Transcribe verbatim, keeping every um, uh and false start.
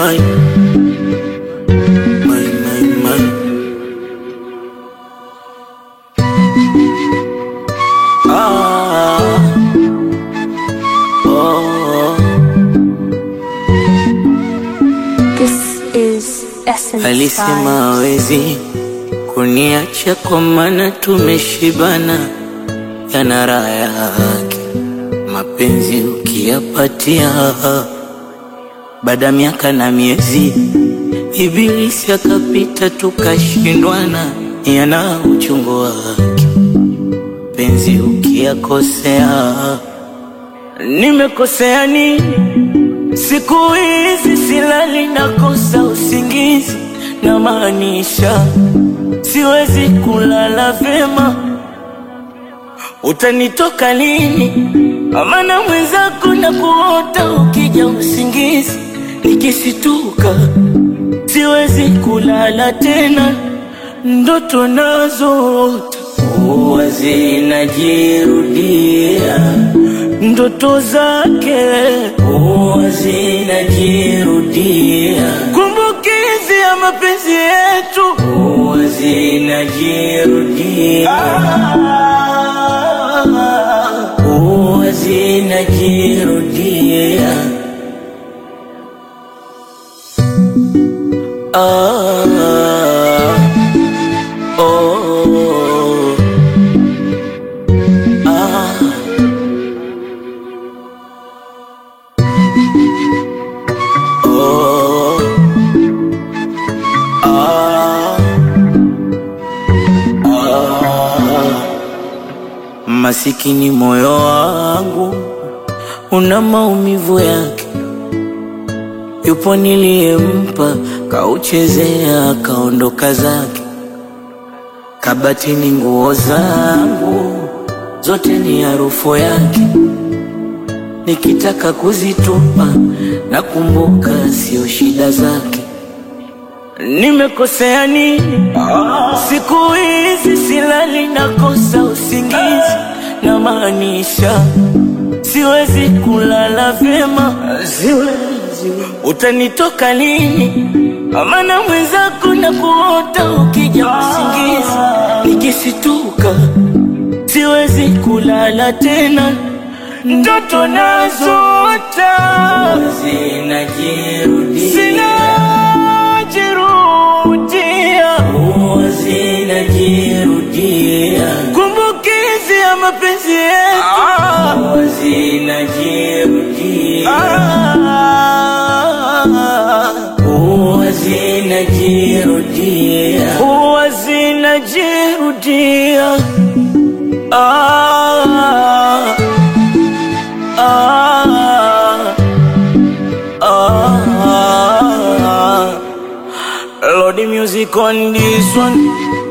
my, my, my, my. Ah, oh. This is Essence Alisema hawezi kuniacha kwa maana tumeshibana, yana raha yake mapenzi ukiyapatia. Baada miaka na miezi ibilisi akapita tukashindwana, yana uchungu wake penzi ukiyakosea. Nimekosea nini? Siku hizi silali nakosa usingizi, na maanisha siwezi kulala vema. Utanitoka lini? Amana mwenzako na kuota ukija usingizi, nikisituka siwezi kulala tena. Ndoto nazo huwa zinajirudia, ndoto zake huwa zinajirudia, kumbukizi ya mapenzi yetu huwa zinajirudia, huwa zinajirudia. Ah, oh, ah, oh, ah, ah. Masikini moyo wangu una maumivu yake, yupo niliyempa kauchezea kaondoka zake. Kabatini nguo zangu zote ni harufu yake, nikitaka kuzitupa nakumbuka sio shida zake. Nimekosea nini? Siku hizi silali nakosa usingizi, na maanisha siwezi kulala vyema. Utanitoka lini? Amana mwenzako na kuota ukija usingizi, nikisituka siwezi kulala tena. Ndoto nazoota zinajirudia, zinajirudia, huwa zinajirudia, kumbukizi ya mapenzi yetu huwa zinajirudia, huwa zinajirudia, huwa zinajirudia. Ah, ah, ah, ah. Lord, the music on this one.